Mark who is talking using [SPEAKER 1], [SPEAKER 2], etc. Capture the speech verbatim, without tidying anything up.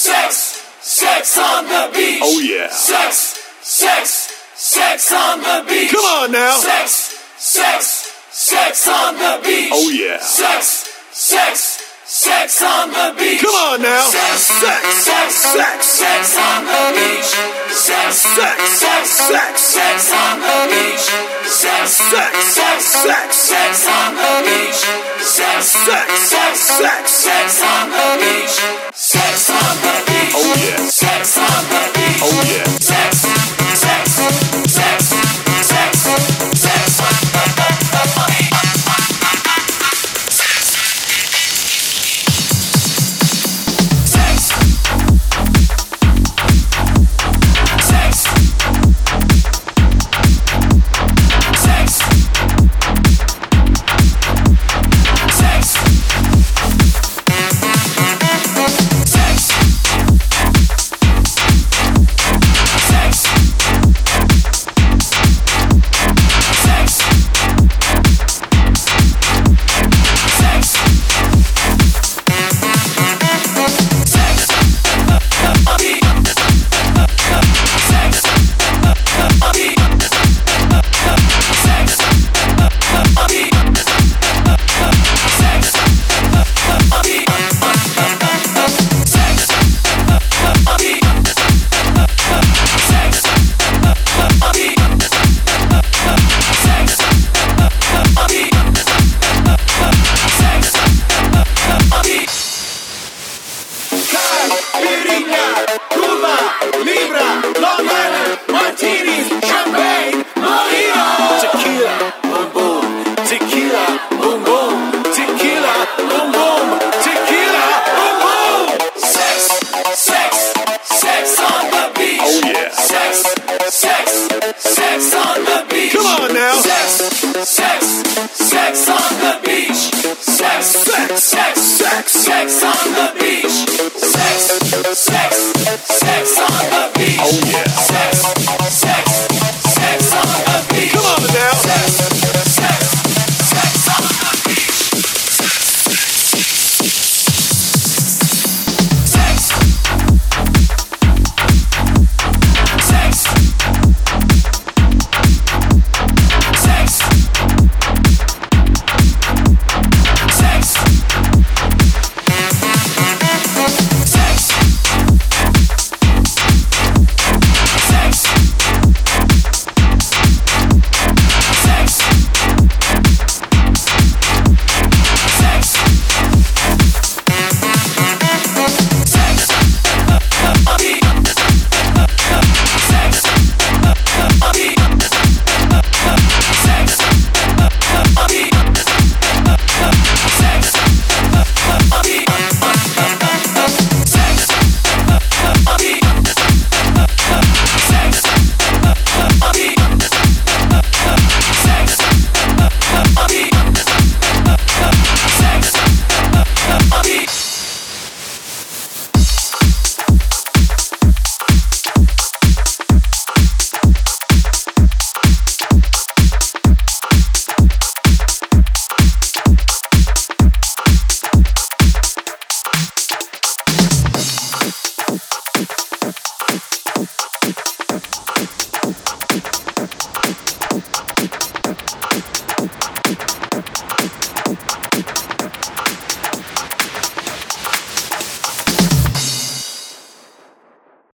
[SPEAKER 1] sex, sex on the beach.
[SPEAKER 2] Oh yeah.
[SPEAKER 1] Sex, sex, sex on the beach.
[SPEAKER 2] Come on now.
[SPEAKER 1] Sex, sex, sex on the beach.
[SPEAKER 2] Oh yeah.
[SPEAKER 1] Sex, sex, sex on the beach.
[SPEAKER 2] Come on now.
[SPEAKER 1] Sex,
[SPEAKER 2] Sex,
[SPEAKER 1] sex,
[SPEAKER 2] sex,
[SPEAKER 1] sex on the beach. Sex,
[SPEAKER 2] sex,
[SPEAKER 1] sex,
[SPEAKER 2] sex,
[SPEAKER 1] sex on the beach. Sex,
[SPEAKER 2] sex,
[SPEAKER 1] sex,
[SPEAKER 2] sex,
[SPEAKER 1] sex on the beach. Sex,
[SPEAKER 2] sex,
[SPEAKER 1] sex,
[SPEAKER 2] sex,
[SPEAKER 1] sex on the beach. Sex on the beach.
[SPEAKER 2] Oh yeah.
[SPEAKER 1] Sex on the beach.
[SPEAKER 2] Oh yeah.
[SPEAKER 1] Sex, sex, sex, sex, sex on the beach.
[SPEAKER 3] Cuba, Libra, Long Island, martinis, champagne.